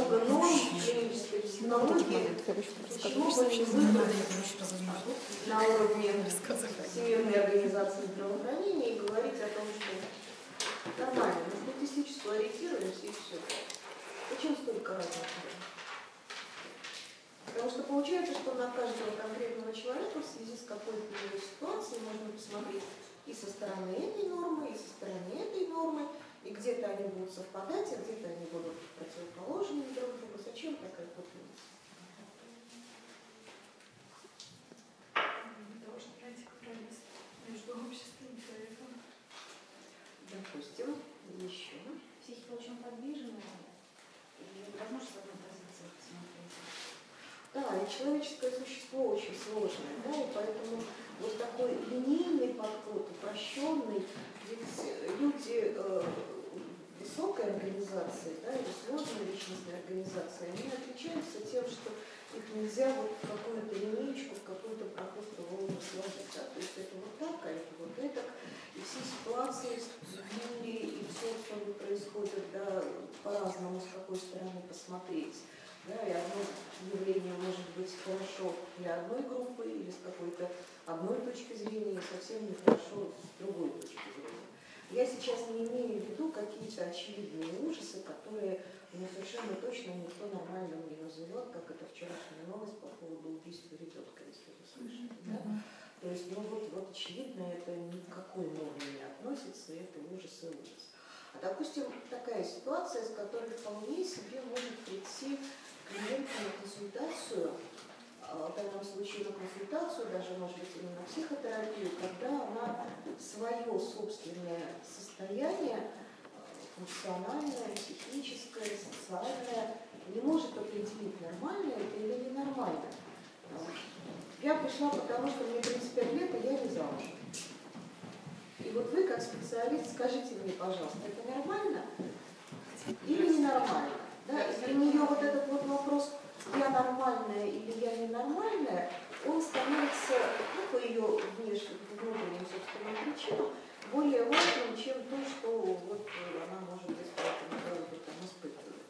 много норм клинической психологии, почему бы не выбрать на уровне Всемирной организации здравоохранения и говорить о том, что нормально, мы статистически ориентируемся и все. Зачем столько разных? Потому что получается, что на каждого конкретного человека в связи с какой-то ситуацией можно посмотреть и со стороны этой нормы, и со стороны этой нормы, и где-то они будут совпадать, а где-то они будут противоположными друг другу. Зачем такая путаница? Для того, чтобы найти компромисс между обществом и человеком. Допустим, еще. Психика очень подвижная, и невозможно с одной позиции посмотреть. Да, и человеческое существо очень сложное, да, и поэтому вот такой линейный подход, упрощенный, ведь люди высокой организации, да, или сложной личностной организации, они отличаются тем, что их нельзя вот в какую-то линейку, в какую-то прохостовую сложить, да, то есть это вот так, а это вот это, и все ситуации в мире, и все, что происходит, да, по-разному, с какой стороны посмотреть. Да, и одно явление может быть хорошо для одной группы или с какой-то одной точки зрения, и совсем нехорошо с другой точки зрения. Я сейчас не имею в виду какие-то очевидные ужасы, которые совершенно точно никто нормально не назовет, как это вчерашняя новость по поводу убийства ребенка, если вы слышали. Да? То есть, ну вот очевидно, это ни к какой норме не относится, и это ужас и ужас. А допустим, такая ситуация, с которой вполне себе может прийти клиенту на консультацию, в данном случае на консультацию, даже, может быть, и на психотерапию, когда она свое собственное состояние, функциональное, психическое, социальное, не может определить, нормально это или ненормально. Я пришла, потому что мне 35 лет, и я не замужем. И вот вы, как специалист, скажите мне, пожалуйста, это нормально или ненормально? Да? И для нее вот этот вот вопрос, я нормальная или я ненормальная, он становится, ну, по ее внутренним собственным причинам, более важным, чем то, что вот она может быть по этому поводу там испытывает.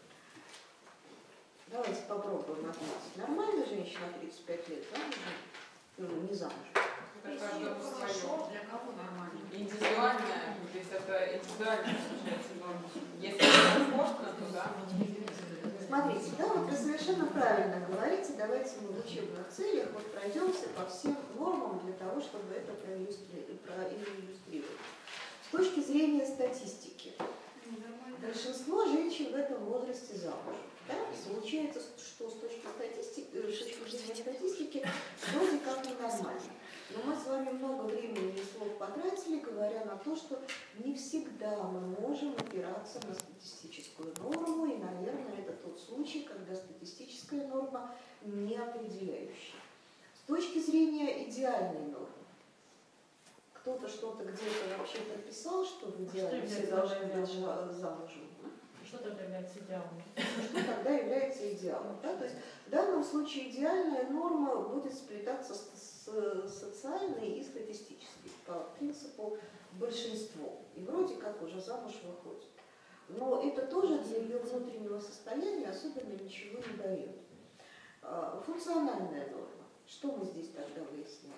Давайте попробуем ответить. Нормально женщина 35 лет, замужем? Ну, не замужем. Это каждому свое. Для кого нормально? Индивидуальное, то есть это индивидуально получается норма. Если это комфортно, то да. Смотрите, да, вот вы совершенно правильно говорите, давайте мы в учебных целях вот пройдемся по всем нормам для того, чтобы это проиллюстрировать. С точки зрения статистики, большинство женщин в этом возрасте замужем. Да? Получается, что с точки зрения статистики вроде как ненормально. Но мы с вами много времени и слов потратили, говоря на то, что не всегда мы можем опираться на статистическую норму, и, наверное, это тот случай, когда статистическая норма не определяющая. С точки зрения идеальной нормы, кто-то что-то где-то вообще прописал, что в идеале все должны быть замужем. Что тогда является идеалом? Что тогда является идеалом? Да? То есть в данном случае идеальная норма будет сплетаться с социальной и статистической, по принципу большинство. И вроде как уже замуж выходит. Но это тоже для ее внутреннего состояния особенно ничего не дает. Функциональная норма. Что мы здесь тогда выясняем?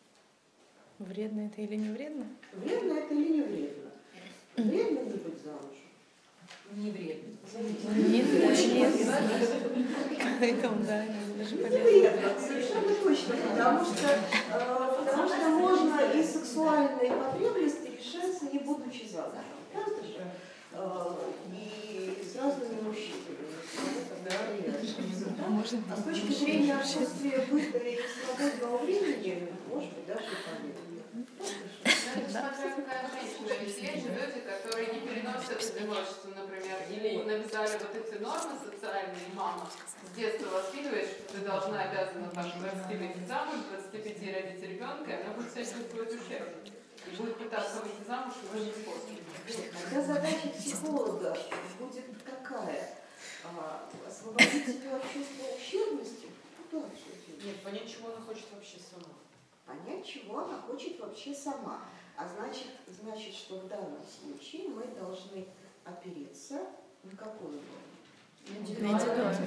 Вредно это или не вредно? Вредно это или не вредно? Вредно не быть замужем? Не вредно. Нет. Поэтому, да, даже Не полезно. вредно, совершенно точно, потому что можно и сексуальные потребности решать, не будучи замужем. Правда же? И с разными мужчинами. А с точки зрения отсутствия быта и свободного времени, может быть, даже и полезно. Смотря какая женщина, ведь есть же люди, которые не переносят одиночество, например, или навязали вот эти нормы социальные, мама с детства воспитывает, что ты должна, обязана там 20 выйти замуж, 25 родить ребенка, и она будет себя чувствовать ущербно. И будет пытаться выйти замуж любым способом. Тогда задача психолога будет какая? Освободить себя от чувства ущербности? Куда все делать? Нет, понять, чего она хочет вообще сама. Понять, чего она хочет вообще сама. А значит, что в данном случае мы должны опереться на какую норму? Индивидуально.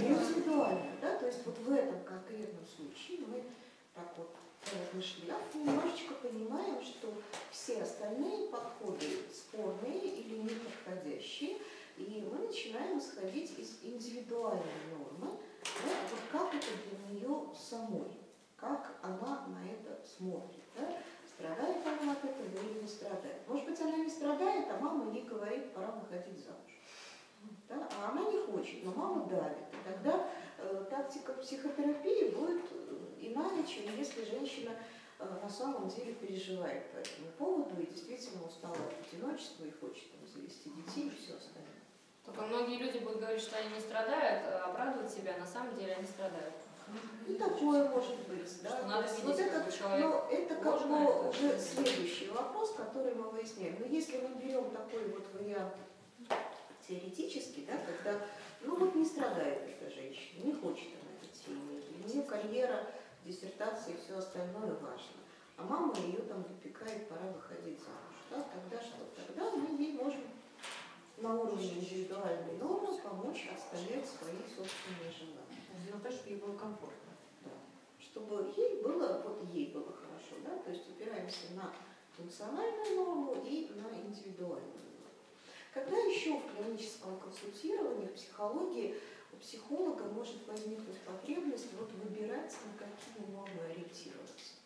вот в этом конкретном случае мы так вот размышляв, немножечко понимаем, что все остальные подходы спорные или неподходящие, и мы начинаем исходить из индивидуальной нормы, да, вот как это для нее самой, как она на это смотрит, да, страдает она от этого или не страдает. Может быть, она не страдает, а мама ей говорит, пора выходить замуж. Да? А она не хочет, но мама давит. И тогда тактика психотерапии будет иная, чем если женщина на самом деле переживает по этому поводу и действительно устала от одиночества и хочет там, завести детей и все остальное. Только многие люди будут говорить, что они не страдают, а оправдывать себя, на самом деле они страдают. И такое может быть, да. Что надо видеть, вот это, как бы человек. но это как бы уже следующий вопрос, который мы выясняем. Но если мы берем такой вот вариант теоретический, да, когда, ну вот не страдает эта женщина, не хочет она детей, для нее карьера, диссертация и все остальное важно, а мама ее там допекает, пора выходить замуж, да, тогда что? Тогда мы ей можем на уровне индивидуальной нормы помочь оставлять свои собственные желания. Но то, чтобы ей было комфортно. Да. Чтобы ей было, вот ей было хорошо, да, то есть упираемся на функциональную норму и на индивидуальную норму. Когда еще в клиническом консультировании, в психологии у психолога может возникнуть потребность вот выбирать, на какие нормы ориентироваться.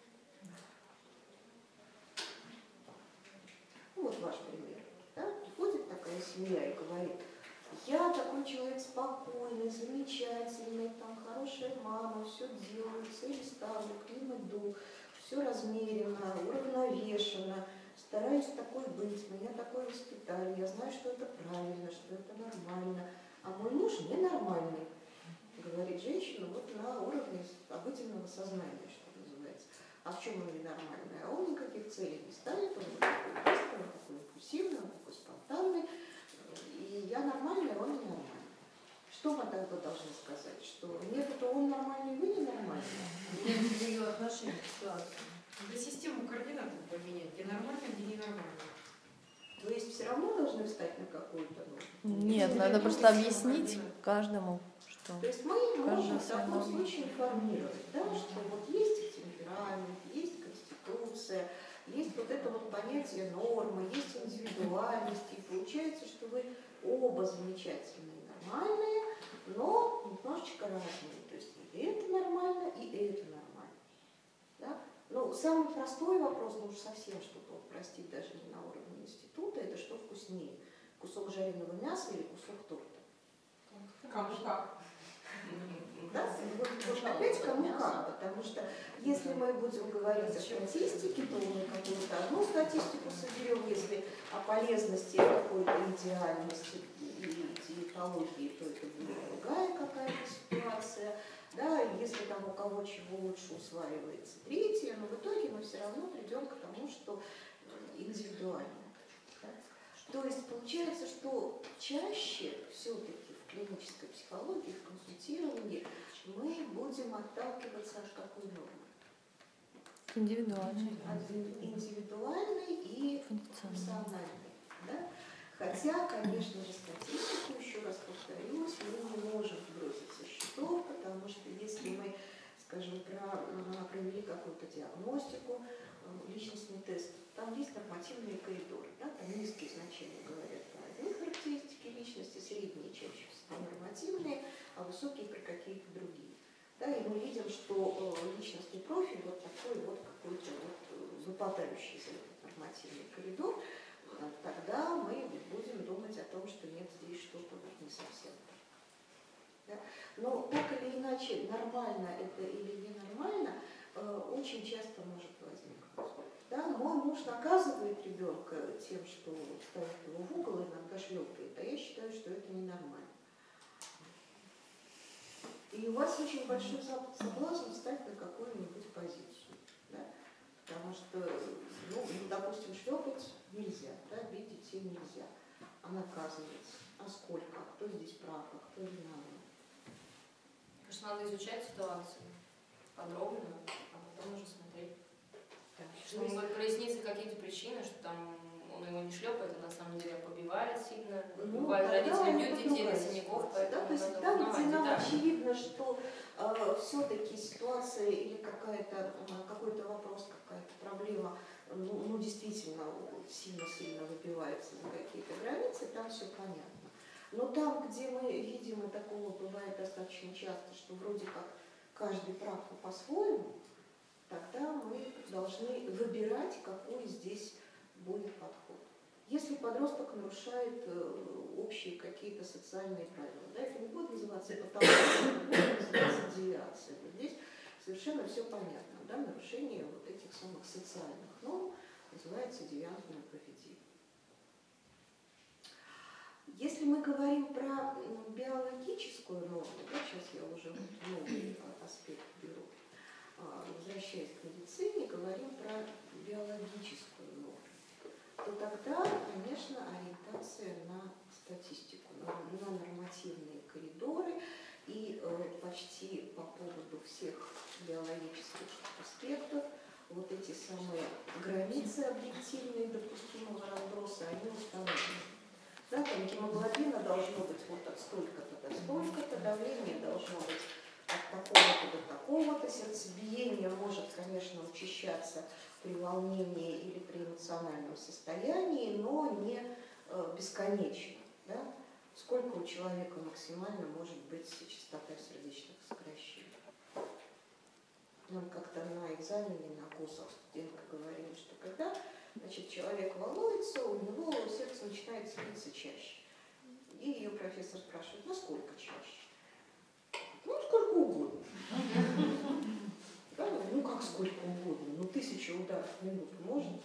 Ну, вот ваш пример. Да? Приходит такая семья и говорит, я такой человек спокойный, замечательный, там хорошая мама, все делаю, цели ставлю, к ним иду, все размеренно, уравновешенно, стараюсь такой быть, меня такое воспитали, я знаю, что это правильно, что это нормально, а мой муж ненормальный, говорит женщина вот на уровне обыденного сознания, что называется. А в чем он ненормальный? А он никаких целей не ставит, он такой быстрый, он такой импульсивный, он такой спонтанный, и я нормальная, а он ненормальный. Что мы тогда должны сказать? Что нет, это он нормальный, вы ненормальный? Менять ее отношение к ситуации. Да систему координат поменять, где нормально, где ненормально. То есть все равно должны встать на какую-то норму? Нет, надо просто объяснить каждому, что... То есть мы можем в таком случае информировать, да, что вот есть темперамент, есть конституция, есть вот это вот понятие нормы, есть индивидуальность, и получается, что вы оба замечательные, нормальные, но немножечко разные. То есть и это нормально, и это нормально. Да? Ну, самый простой вопрос, ну уж совсем что-то простить даже не на уровне института, это что вкуснее? Кусок жареного мяса или кусок торта? Кому как. Да? Вот опять кому как, потому что если мы будем говорить о статистике, то мы какую-то одну статистику соберем, если о полезности какой-то идеальности и диетологии, то это будет другая какая-то ситуация. Да, и если там у кого чего лучше усваивается третье, но в итоге мы все равно придем к тому, что индивидуально. Да? То есть получается, что чаще все-таки в клинической психологии, в консультировании мы будем отталкиваться от какой нормы? Индивидуальный. От индивидуальной и функциональной. Да? Хотя, конечно же, статистику, еще раз повторюсь, мы не можем сбросить со счетов, потому что если мы, скажем, провели какую-то диагностику, личностный тест, там есть нормативные коридоры, да? Там низкие значения говорят про одни характеристики личности, средние чаще всего нормативные, а высокие про какие-то другие. Да? И мы видим, что личностный профиль вот такой вот какой-то вот выпадающий из этот нормативный коридор, тогда мы будем думать о том, что нет, здесь что-то вот не совсем. Да? Но так или иначе, нормально это или ненормально, очень часто может возникнуть. Да? Мой муж наказывает ребенка тем, что ставит его в угол и иногда шлепает, а я считаю, что это ненормально. И у вас очень большой соблазн встать на какую-нибудь позицию. Да? Потому что, ну, допустим, шлепать нельзя, да? Бить детей нельзя, а наказывать. А сколько? А кто здесь прав, а кто виноват? Конечно, надо изучать ситуацию подробно, а потом уже смотреть. Да. Чтобы проясниться какие-то причины, что там он его не шлепает, а на самом деле побивает сильно. Ну, бывает, родители бьют детей до другая синяков, ситуация, да? поэтому То есть надо там, узнавать где нам детали. очевидно, что все-таки ситуация или какой-то вопрос, какая-то проблема, ну действительно сильно-сильно выбивается за какие-то границы, там все понятно. Но там, где мы видим, и такого бывает достаточно часто, что вроде как каждый прав по-своему, тогда мы должны выбирать, какой здесь будет подход. Если подросток нарушает общие какие-то социальные правила, да, это не будет называться патологией, это будет называться девиацией. Вот здесь совершенно все понятно, да, нарушение вот этих самых социальных норм называется девиантное поведение. Если мы говорим про биологическую норму, да, сейчас я уже новый аспект беру, возвращаясь к медицине, говорим про биологическую норму, то тогда, конечно, ориентация на статистику, на нормативные коридоры и почти по поводу всех биологических аспектов вот эти самые границы объективные допустимого разброса, они установлены. Да, там гемоглобина должно быть вот от столько-то до столько-то, давление должно быть от такого-то до такого-то, сердцебиение может, конечно, учащаться при волнении или при эмоциональном состоянии, но не бесконечно. Да? Сколько у человека максимально может быть частота сердечных сокращений? Нам как-то на экзамене, на курсах студентка говорили, что когда человек волнуется, у него сердце начинает биться чаще. И ее профессор спрашивает, насколько чаще? Ну, сколько угодно. Да, ну, как сколько угодно? Ну, 1000 ударов в минуту может?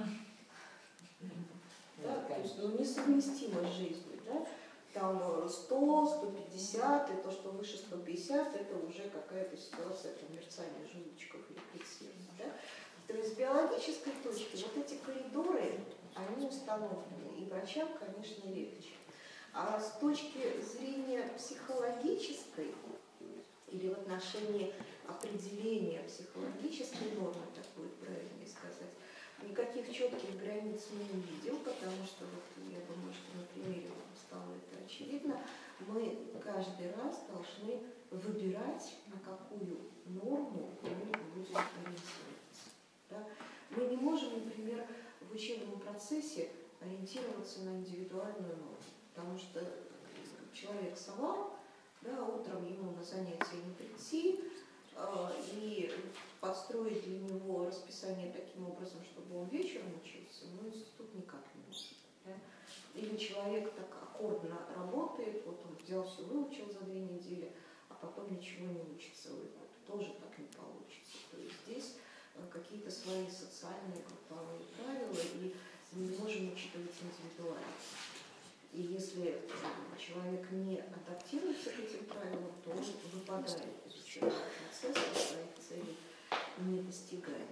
Да, то есть, ну, несовместимо с жизнью. Да? Там 100, 150, и то, что выше 150, это уже какая-то ситуация там, мерцания желудочков или предсердия. Да? То есть с биологической точки вот эти коридоры, они установлены, и врачам, конечно, легче. А с точки зрения психологической или в отношении определения психологической нормы, так будет правильнее сказать, никаких четких границ мы не видим, потому что, вот, я думаю, что на примере стало это очевидно, мы каждый раз должны выбирать, на какую норму мы будем ориентироваться. Да? Мы не можем, например, в учебном процессе ориентироваться на индивидуальную норму, потому что человек сова, да, утром ему на занятия не прийти, и подстроить для него расписание таким образом, чтобы он вечером учился, но институт никак не может. Да? Или человек так аккордно работает, вот он взял все, выучил за 2 недели, а потом ничего не учится в год. Тоже так не получится. То есть здесь какие-то свои социальные групповые правила, и мы не можем учитывать индивидуальность. И если человек не адаптируется к этим правилам, то он выпадает из учебного процесса, своих целей не достигает.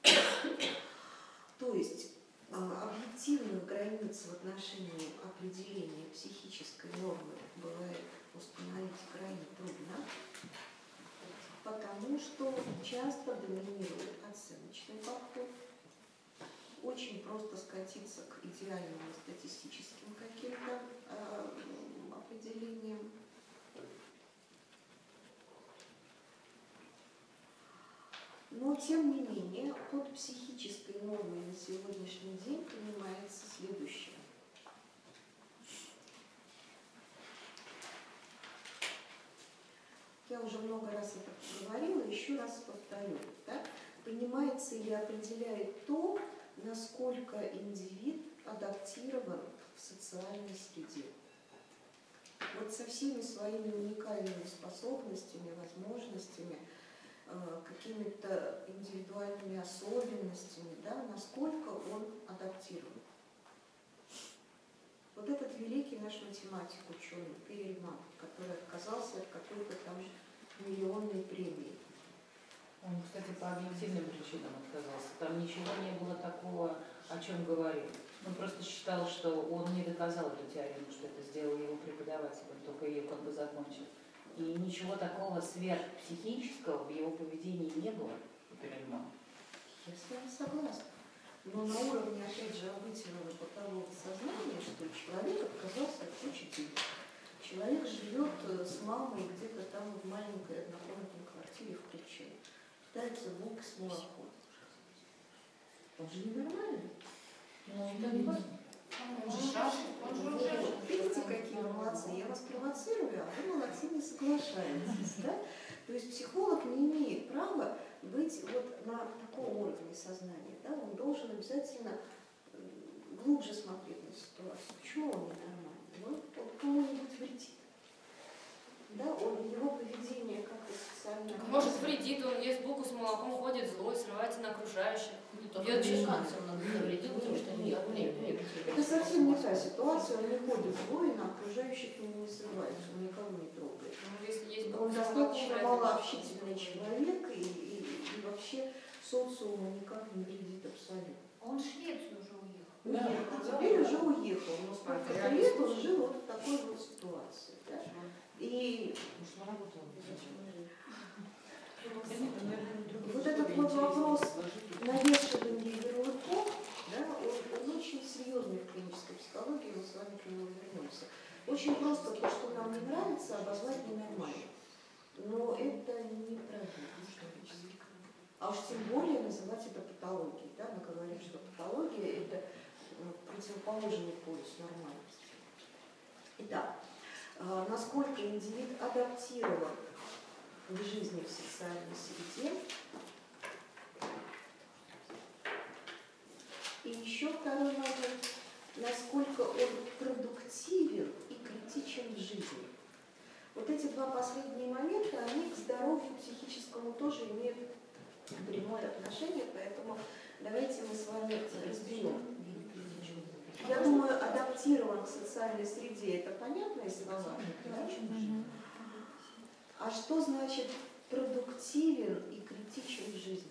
То есть объективных границ в отношении определения психической нормы бывает установить крайне трудно, потому что часто доминирует оценочный подход. Очень просто скатиться к идеальным статистическим каким-то определениям. Но, тем не менее, под психической нормой на сегодняшний день понимается следующее. Я уже много раз это говорила, еще раз повторю. Да? Понимается или определяет то, насколько индивид адаптирован в социальной среде. Вот со всеми своими уникальными способностями, возможностями, какими-то индивидуальными особенностями, да, насколько он адаптирован. Вот этот великий наш математик, ученый Перельман, который отказался от какой-то там миллионной премии. Он, кстати, по объективным причинам отказался. Там ничего не было такого, о чем говорил. Он просто считал, что он не доказал эту теорему, что это сделал его преподаватель, он только ее как бы закончил. И ничего такого сверхпсихического в его поведении не было у Перельмана. Я с вами согласна. Но на уровне, опять же, обыденного бытового сознания, что человек отказался от кучи денег. Человек живет с мамой где-то там в маленькой однокомнатной квартире. телек включил, пытается булка с молоком. Он же ненормальный. Он же шашет, он же уже. Вот, видите, какие вы молодцы. Я вас провоцирую, а вы молодцы, не соглашаетесь. Да? То есть психолог не имеет права быть вот на таком уровне сознания. Да? Он должен обязательно глубже смотреть на ситуацию. Почему он ненормальный? Он кому-нибудь вредит. Да? Его поведение как-то социально... Может, вредит, он ест булку с молоком, ходит злой, срывается на окружающих. Только американцам надо навредить, потому что они явления. Это совсем не та ситуация, он не ходит злой, на окружающих не срывается, он никого не трогает. Ну, если есть Он булка с молоком, достаточно это малообщительный человек и вообще социуму никак не вредит абсолютно. Он в Швецию уже уехал. Уехал, теперь уже уехал, но сколько лет он жил вот в такой вот ситуации. Да? И вот этот вот вопрос навешивания ярлыков, да, он очень серьезный в клинической психологии, мы с вами к нему вернемся. Очень просто то, что нам не нравится, обозвать ненормально. Но это неправильно. А уж тем более называть это патологией. Да? Мы говорим, что патология – это противоположный полюс нормальности. Итак, насколько индивид адаптирован в жизни в социальной среде. И еще второй момент, насколько он продуктивен и критичен в жизни. Вот эти два последние момента, они к здоровью психическому тоже имеют прямое отношение, поэтому давайте мы с вами разберем. Я думаю, адаптирован к социальной среде – это понятные слова? Да? А что значит продуктивен и критичен в жизни?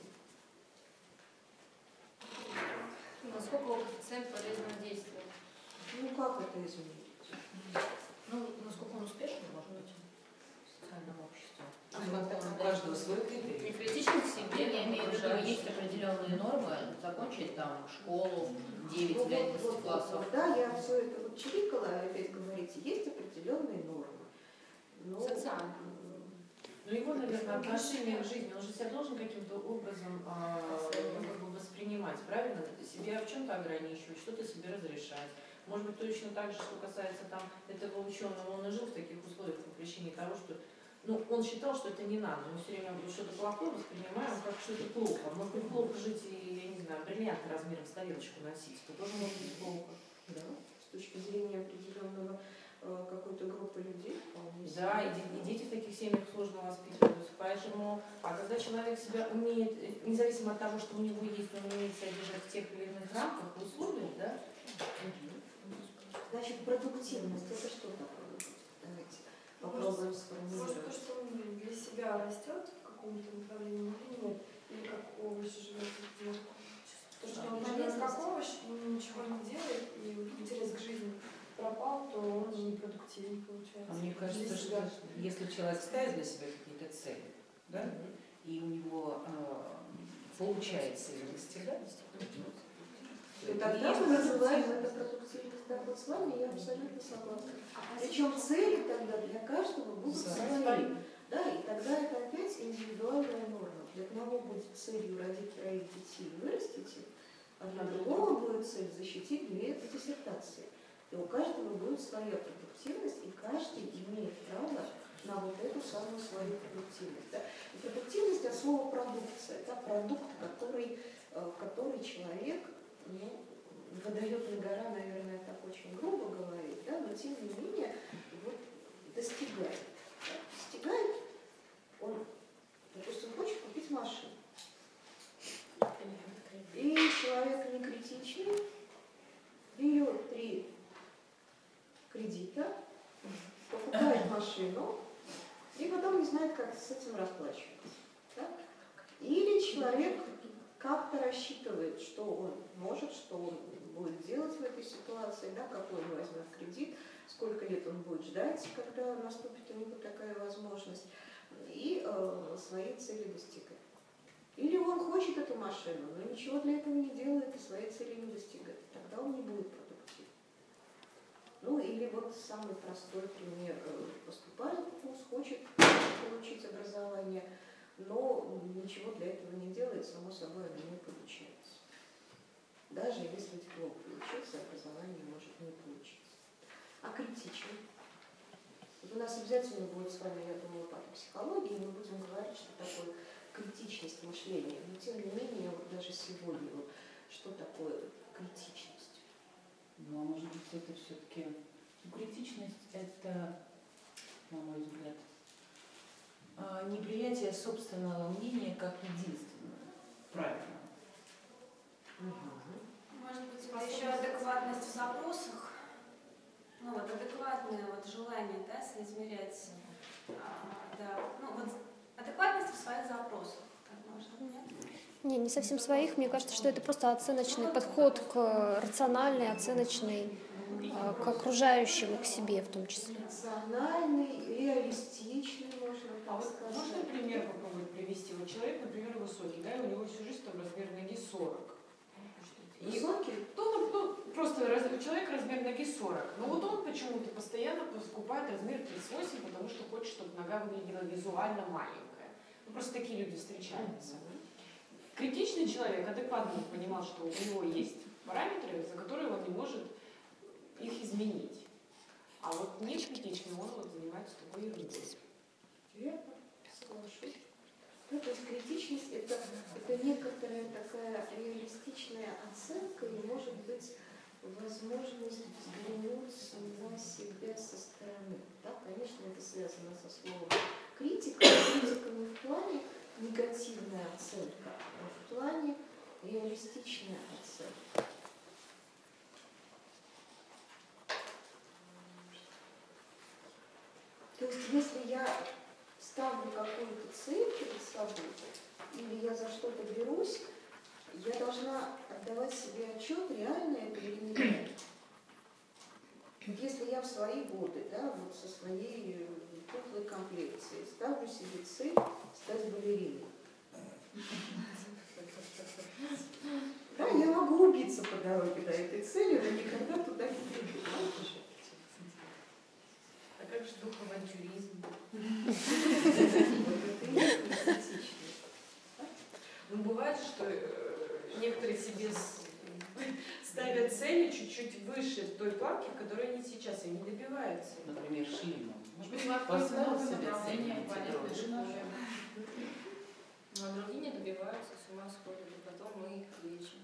Насколько его коэффициент полезного действия? Ну как это изменить? Ну, насколько он успешный может быть в социальном обществе. У каждого свой критерий. Не критичен к себе, Я имею в виду, есть определенные нормы, закончить там школу, 9 или 11 классов. Да, я все это вот чирикала, опять говорите, есть определенные нормы. Но... социально. Ну его, наверное, отношение к жизни, он же себя должен каким-то образом как бы воспринимать, правильно? Себя в чем-то ограничивать, что-то себе разрешать. Может быть, точно так же, что касается там этого ученого, он и жил в таких условиях по причине того, что он считал, что это не надо. Мы все время что-то плохое воспринимаем, как что-то плохо. Может быть, плохо жить и, я не знаю, бриллианты размером с тарелочку носить. Это тоже может быть плохо. Да, с точки зрения определенного какой-то группы людей. Да, и дети в таких семьях сложно воспитываются. Поэтому, когда человек себя умеет, независимо от того, что у него есть, он умеет себя держать в тех или иных рамках, условиях, да? Значит, продуктивность – это что такое? Давайте попробуем сформулировать. Может, то, что он для себя растет в каком-то направлении или нет? Или как овощ живет в клетку? То, что он живет как овощ, он ничего не делает, и интерес к жизни пропал, то он непродуктивен получается. А мне кажется, что если человек ставит для себя какие-то цели, да, и у него получается их достигать, И тогда мы называем это продуктивность. Да, вот с вами я абсолютно согласна. Причем цели тогда для каждого будут свои. Да, и тогда это опять индивидуальная норма. Для одного будет целью родить 3 детей и вырастить их, а для другого будет цель защитить 2 диссертации. И у каждого будет своя продуктивность, и каждый имеет право на вот эту самую свою продуктивность. Да. И продуктивность от слова продукция. Это продукт, который человек выдает на гора, наверное, так очень грубо говорит, да, но тем не менее вот, достигает. Да. Достигает, он, допустим, хочет купить машину. И человек не критичный, берет 3 кредита, покупает машину и потом не знает, как с этим расплачиваться. Да? Или человек как-то рассчитывает, что он может, что он будет делать в этой ситуации, да, какой он возьмет кредит, сколько лет он будет ждать, когда наступит у него такая возможность, и своей цели достигает. Или он хочет эту машину, но ничего для этого не делает и своей цели не достигает. Тогда он не будет продуктивным. Ну или вот самый простой пример. Поступает в вуз, хочет получить образование, но ничего для этого не делает, само собой оно не получается. Даже если диплом получился, образование может не получиться. А критичный? Вот у нас обязательно будет с вами, я думаю, по психологии, мы будем говорить, что такое критичность мышления. Но тем не менее, вот даже сегодня, вот, что такое критичность? Ну, а может быть, это все-таки критичность, это, на мой взгляд, неприятие собственного мнения как единственного правильного. Может быть, это еще адекватность в запросах. Ну вот адекватное вот желание, да, соизмерять, да, ну вот адекватность в своих запросах, так можно, нет? Не совсем своих. Мне кажется, что это просто оценочный подход к рациональной, оценочной, к окружающим и к себе в том числе. Рациональный, реалистичный, можно так сказать. Можно пример попробовать привести? Вот человек, например, высокий, да, и у него всю жизнь там размер ноги 40. Высокий? Просто человек размер ноги 40. Но вот он почему-то постоянно покупает размер 38, потому что хочет, чтобы нога выглядела визуально маленькая. Ну, просто такие люди встречаются. Критичный человек адекватно понимал, что у него есть параметры, за которые он не может их изменить. А вот не критичный, он вот занимается такой ерундой. Верно, соглашусь. Ну, то есть критичность это некоторая такая реалистичная оценка и может быть возможность взглянуть на себя со стороны. Да, конечно, это связано со словом критика. Критика не в плане негативная оценка, а в плане реалистичная оценка. То есть, если я ставлю какую-то цель перед собой, или я за что-то берусь, я должна отдавать себе отчет, реально это или нереально. Вот если я в свои годы, да, вот со своей пухлой комплекцией ставлю себе цель стать балериной. Да, я могу убиться по дороге до этой цели, но никогда туда не приду. А как же дух авантюризма? Ну, бывает, что некоторые себе ставят цели чуть-чуть выше той планки, в которой они сейчас, и не добиваются. Например, Шлиман. Может быть, вы откроете Поставил новое себе направление, цель, понятно, найти что дорогу. А другие не добиваются, с ума сходят, и потом мы их лечим.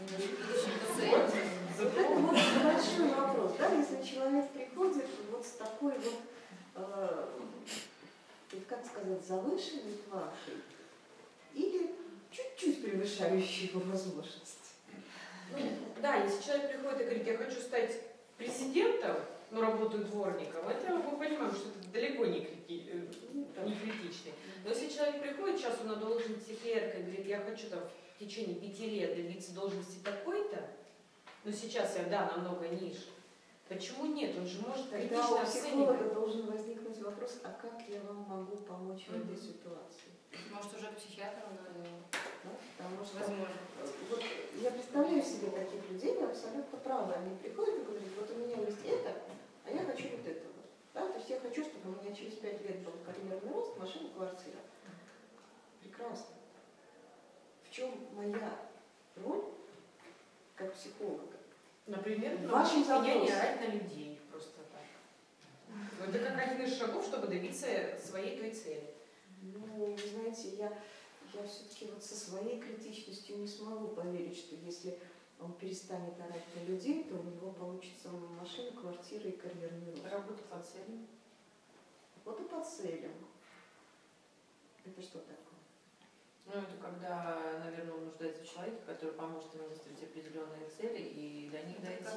Вот это вот большой вопрос, да, если человек приходит вот с такой вот, как сказать, завышенной планкой или чуть-чуть превышающей его возможности. Ну, да, если человек приходит и говорит, я хочу стать президентом, но работаю дворником, это мы понимаем, что это далеко не критичный. Но если человек приходит, сейчас он на должности клерка и говорит, я хочу там в течение 5 лет добиться должности такой-то, но сейчас я, да, намного ниже. Почему нет? Он же может Тогда критично у психолога оценивать. должен возникнуть вопрос, а как я вам могу помочь в этой ситуации? Может, уже к психиатру надо, Да? Потому что возможно. вот я представляю себе таких людей, вы абсолютно правы. Они приходят и говорят, вот у меня есть это, а я хочу вот этого. Да? То есть я хочу, чтобы у меня через 5 лет был карьерный рост, машина, квартира. Прекрасно. В чем моя роль как психолога? Например, Ваши научить меня не запросы. орать на людей просто так. Это как один из шагов, чтобы добиться своей той цели. Ну, вы знаете, я все-таки вот со своей критичностью не смогу поверить, что если он перестанет орать на людей, то у него получится машина, квартира и карьерный рост. Работа по целям. Вот и по целям. Это что такое? Ну, это когда, наверное, он нуждается в человеке, который поможет ему выставить определенные цели и до них дойти.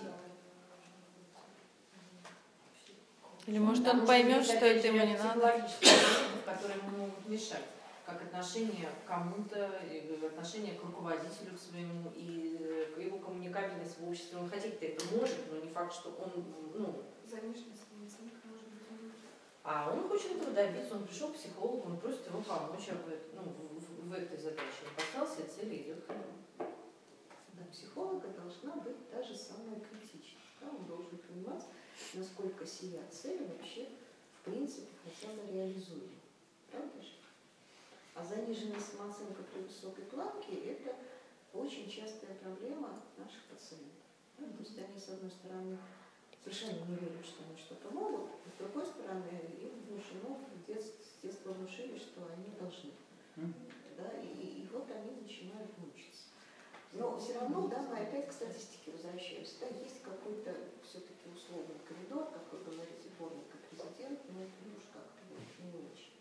Или может Да, он может поймет, быть, что опять это же, ему не надо. психологические моменты, которые ему могут мешать, как отношение к кому-то, отношение к руководителю к своему и его коммуникабельность в обществе. Он хотеть-то это может, но не факт, что он, ну... Заниженная самооценка может быть у него. А он хочет этого добиться, он пришел к психологу, он просит его помочь в этой задаче. Он поставил себе цели и идет к нему. Да, психолога должна быть та же самая критичность. Да? Он должен понимать, насколько сия цель вообще в принципе хотя бы реализуема. Правда же? А А заниженная самооценка при высокой планке – это очень частая проблема наших пациентов. Да? То есть они, с одной стороны, совершенно не верят, что они что-то могут, а с другой стороны, им внушено, с детства внушили, что они должны. Да? И вот они начинают мучиться. Но все равно, да, мы опять к статистике возвращаемся. Да, есть какой-то все-таки условный коридор, как вы говорите, дворник и президент, но это уж как-то не очень.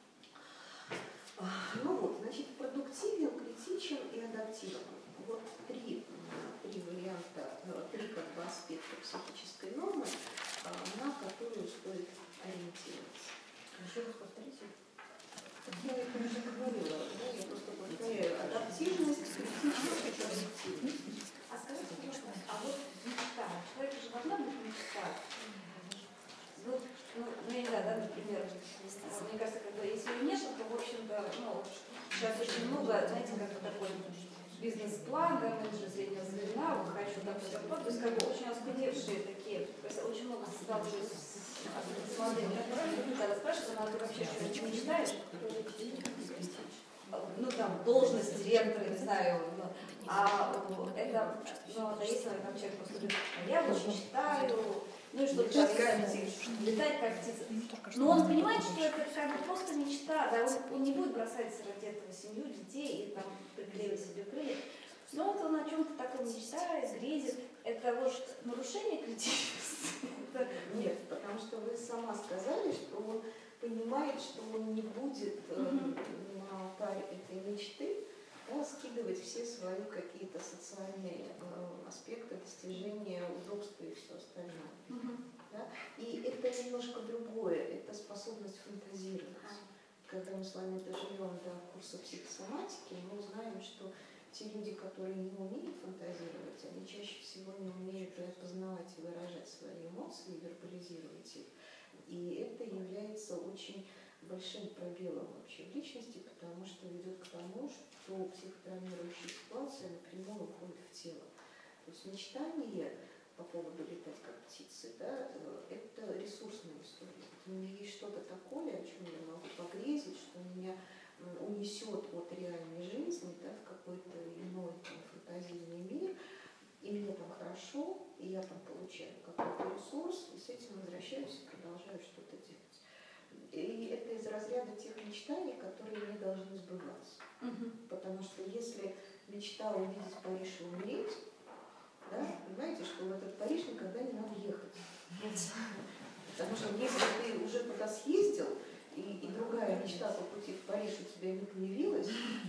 Ну вот, значит, продуктивен, критичен и адаптирован. Вот три варианта, три как бы аспекта психической нормы, на которую стоит ориентироваться. Еще раз повторите. Я это уже говорила, да, я просто повторяю. Адаптивность, критичность и адаптивность. А скажите, пожалуйста, а вот мечта, у человека же должна быть мечта? Ну, я не знаю, да, например, мне кажется, когда если ее нет, то, в общем-то, сейчас очень много, знаете, как бы такой бизнес-план, да, менеджер среднего звена, вот хочу там все, то есть как бы очень оскудевшие такие, то есть очень много сталкиваюсь с молодыми людьми, когда спрашивают, а ты вообще что-нибудь мечтаешь? Ну, там, должность директора, не знаю, а это, да, если там человек просто говорит, я вот мечтаю, ну и что-то летать как птица. Но он понимает, что это как бы просто мечта, да, он не будет бросать ради этого семью, детей и там приклеивать себе крылья. Но вот он о чем-то таком мечтает, грезит. Это вот нарушение критичности? Нет, потому что вы сама сказали, что он понимает, что он не будет на алтарь этой мечты, да, скидывать все свои какие-то социальные аспекты достижения, удобства и все остальное. Да? И это немножко другое, это способность фантазировать. Когда мы с вами доживем до курса психосоматики, мы узнаем, что те люди, которые не умеют фантазировать, они чаще всего не умеют распознавать и выражать свои эмоции, вербализировать их. И это является очень большим пробелом вообще в личности, потому что ведет к тому, что психотравмирующие ситуации напрямую уходят в тело. То есть мечтание по поводу летать как птицы, да, это ресурсная история. У меня есть что-то такое, о чем я могу погрезить, что меня унесет от реальной жизни, да, в какой-то иной там, фантазийный мир, и мне там хорошо, и я там получаю какой-то ресурс, и с этим возвращаюсь и продолжаю что-то делать. И это из разряда тех мечтаний, которые не должны сбываться. Потому что если мечта увидеть Париж и умереть, да, понимаете, что в этот Париж никогда не надо ехать. Потому что если ты уже туда съездил, и другая мечта по пути в Париж у тебя не появилась,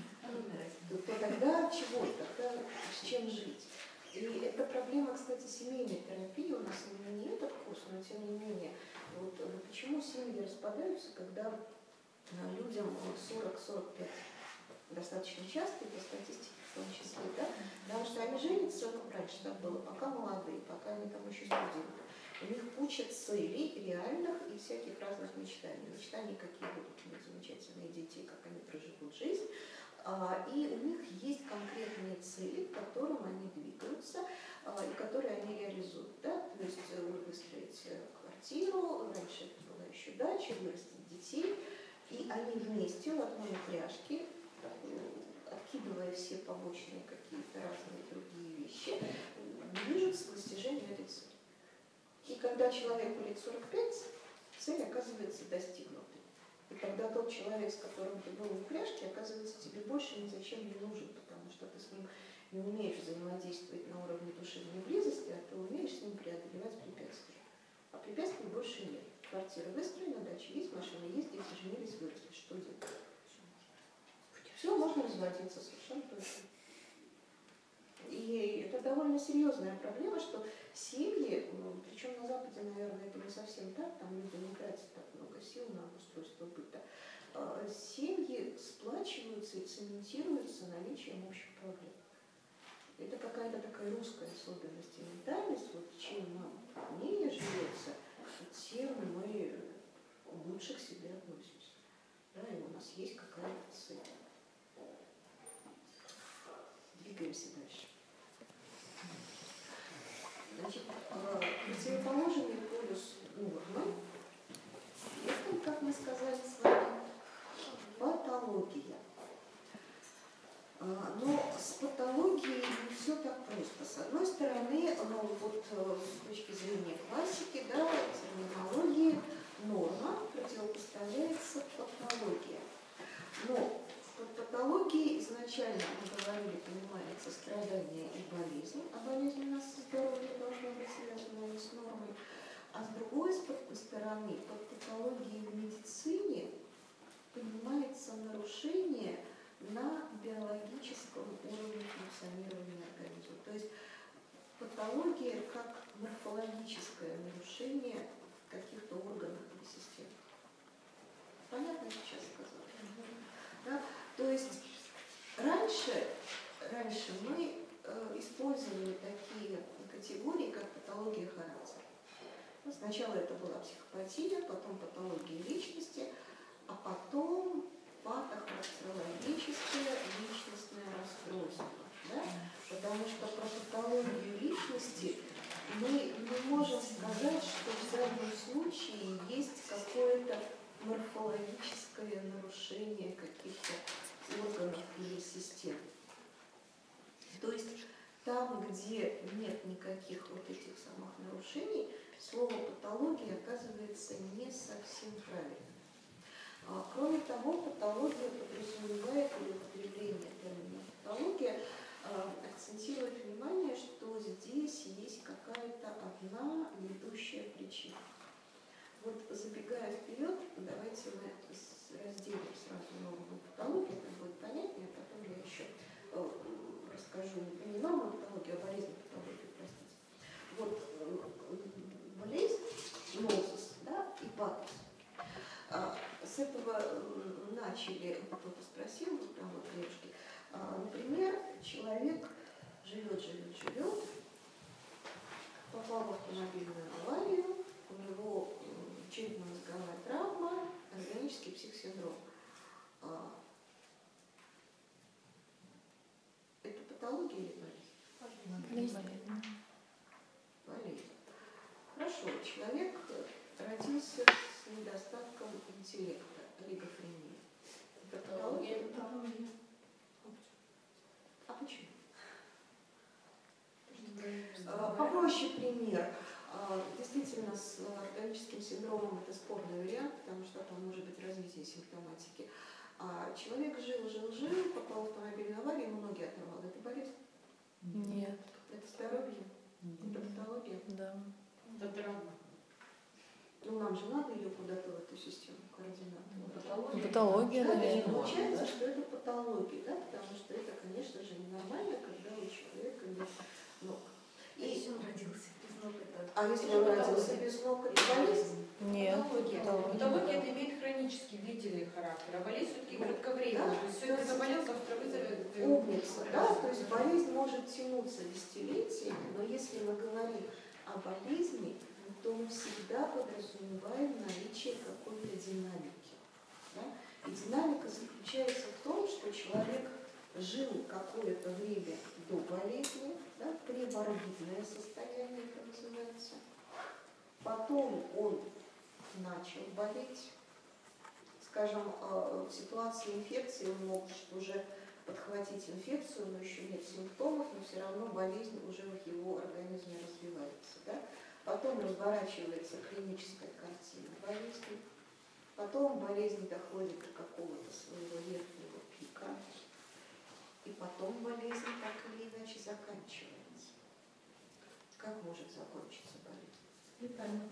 то тогда чего? Тогда с чем жить? И это проблема, кстати, семейной терапии. У нас не этот курс, но тем не менее. Вот почему семьи распадаются, когда людям 40-45? Достаточно часто, по статистике в том числе, да? Потому что они женятся, ну, раньше так было, пока молодые, пока они там еще студенты. У них куча целей реальных и всяких разных мечтаний. Мечтаний, какие будут иметь замечательные дети, как они проживут жизнь. И у них есть конкретные цели, к которым они двигаются и которые они реализуют. Да? То есть выстроить квартиру, раньше это была еще дача, вырастить детей. И они вместе в одной упряжке, откидывая все побочные какие-то разные другие вещи, движутся к достижению этой цели. И когда человеку лет 45, цель оказывается достигнутой. И тогда тот человек, с которым ты был в упряжке, оказывается тебе больше ни зачем не нужен, потому что ты с ним не умеешь взаимодействовать на уровне душевной близости, а ты умеешь с ним преодолевать препятствия. А препятствий больше нет. Квартира выстроена, дача есть, машина есть, дети женились, выросли. Что делать? Все, можно разводиться, совершенно точно. И это довольно серьезная проблема, что семьи, причем на Западе, наверное, это не совсем так, там люди не тратят так много сил на устройство быта, семьи сплачиваются и цементируются наличием общих проблем. Это какая-то такая русская особенность и ментальность, вот чем нам труднее живется, тем мы лучше к себе относимся. Да, и у нас есть какая-то цель. Двигаемся дальше. Значит, противоположный полюс нормы – это, как мы сказали с вами, патология. изначально мы говорили, понимается страдание и болезнь, а болезнь у нас здоровье должно быть связано с нормой. А с другой стороны, под патологией в медицине понимается нарушение на биологическом уровне функционирования организма. То есть патология как морфологическое нарушение в каких-то органах или системах. Понятно, сейчас сказала? Да? То есть раньше мы использовали такие категории, как патология характера. Ну, сначала это была психопатия, потом патология личности, а потом патохарактерологическое личностное расстройство. Да? Потому что про патологию личности мы не можем сказать, что в данном случае есть какое-то морфологическое нарушение каких-то органов или систем. То есть там, где нет никаких вот этих самых нарушений, слово патология оказывается не совсем правильным. Кроме того, патология подразумевает, или употребление термина патология акцентирует внимание, что здесь есть какая-то одна ведущая причина. Вот забегая вперед, давайте мы разделим сразу новую патологию, это будет понятнее, а потом я еще расскажу не новую патологию, а болезнь патологию, простите. Вот болезнь, нозис, да, и патос. С этого начали, кто-то спросил, там вот девушки, например, человек живет, попал в автомобильную аварию, у него черепно-мозговая травма, органический психосиндром. Это патология или болезнь? Болезнь. Хорошо, человек родился с недостатком интеллекта, олигофрения. Это патология? А почему? Попроще пример. Действительно, с органическим синдромом это спорный вариант, потому что там может быть развитие симптоматики. Человек жил, попал в автомобильную аварию, ему ноги оторвало. Это болезнь? Нет. Это здоровье? Это патология? Да. Это травма. Ну, нам же надо ее куда-то в эту систему координат. Патология, Да, наверное. получается, что это патология, да, потому что это, конечно же, ненормально, когда у человека нет ног. Если он родился без ног, это... А если он родился без ног, это болезнь? Нет. Патология это имеет хронический, длительный характер, а болезнь все-таки кратковременная. Да, То есть сегодня заболел, завтра выздоровеет. Умница, да, то есть болезнь может тянуться десятилетиями, но если мы говорим о болезни, то мы всегда подразумеваем наличие какой-то динамики. Да? И динамика заключается в том, что человек жил какое-то время до болезни, да, преморбидное состояние, это называется. Потом он начал болеть. Скажем, в ситуации инфекции он мог уже подхватить инфекцию, но еще нет симптомов, но все равно болезнь уже в его организме развивается. Да? Потом разворачивается клиническая картина болезни. Потом болезнь доходит до какого-то своего верхнего пика. И потом болезнь так или иначе заканчивается. Как может закончиться болезнь?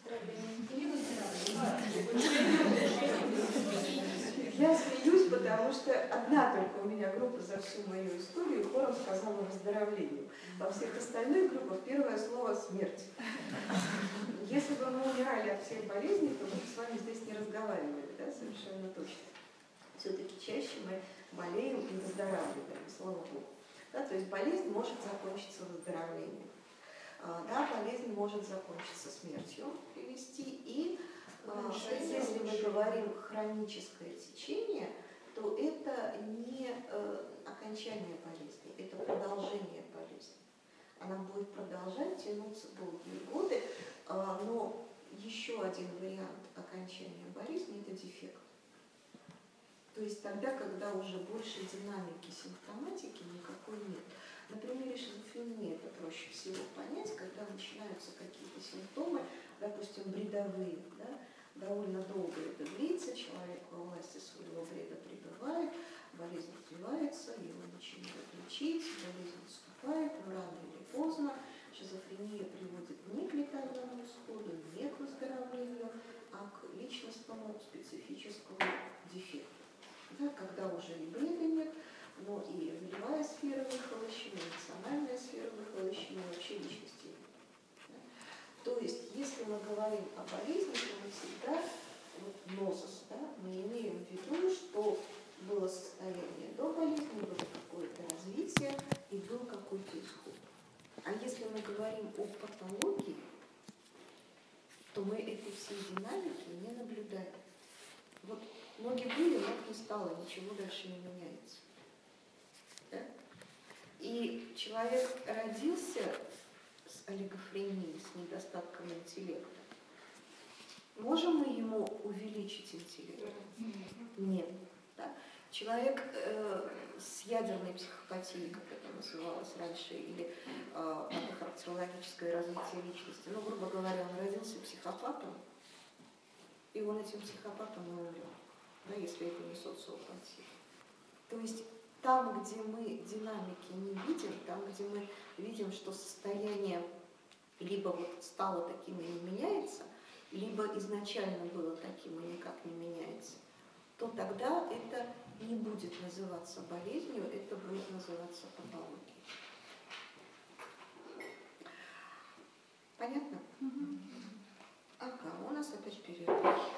Я смеюсь, потому что одна только у меня группа за всю мою историю хором сказала выздоровлению. Во всех остальных группах первое слово «смерть». Если бы мы умирали от всех болезней, то мы бы с вами здесь не разговаривали, да, совершенно точно. Все-таки чаще мы болеем и выздоравливаем, слава Богу. Да, то есть болезнь может закончиться выздоровлением. Да, болезнь может закончиться смертью, привести. И если мы говорим хроническое течение, то это не окончание болезни, это продолжение болезни. Она будет продолжать тянуться долгие годы, но еще один вариант окончания болезни – это дефект. То есть тогда, когда уже больше динамики симптоматики никакой нет. На примере шизофрении это проще всего понять, когда начинаются какие-то симптомы, допустим, бредовые, да, довольно долго это длится, человек во власти своего бреда пребывает, болезнь развивается, его говорим о болезни, то мы всегда, вот нозис, да, мы имеем в виду, что было состояние до болезни, было какое-то развитие и был какой-то исход. А если мы говорим о патологии, то мы этой всей динамики не наблюдаем. Вот ноги были, ног не стало, ничего дальше не меняется. Да? И человек родился с олигофренией, с недостатком интеллекта. Можем мы ему увеличить интеллект? Нет. Да? Человек с ядерной психопатией, как это называлось раньше, или характерологическое развитие личности, ну, грубо говоря, он родился психопатом, и он этим психопатом и умрет, да, если это не социопатия. То есть там, где мы динамики не видим, там, где мы видим, что состояние либо вот стало таким и не меняется, либо изначально было таким и никак не меняется, то тогда это не будет называться болезнью, это будет называться патологией. Понятно? Ага, у нас опять перерыв.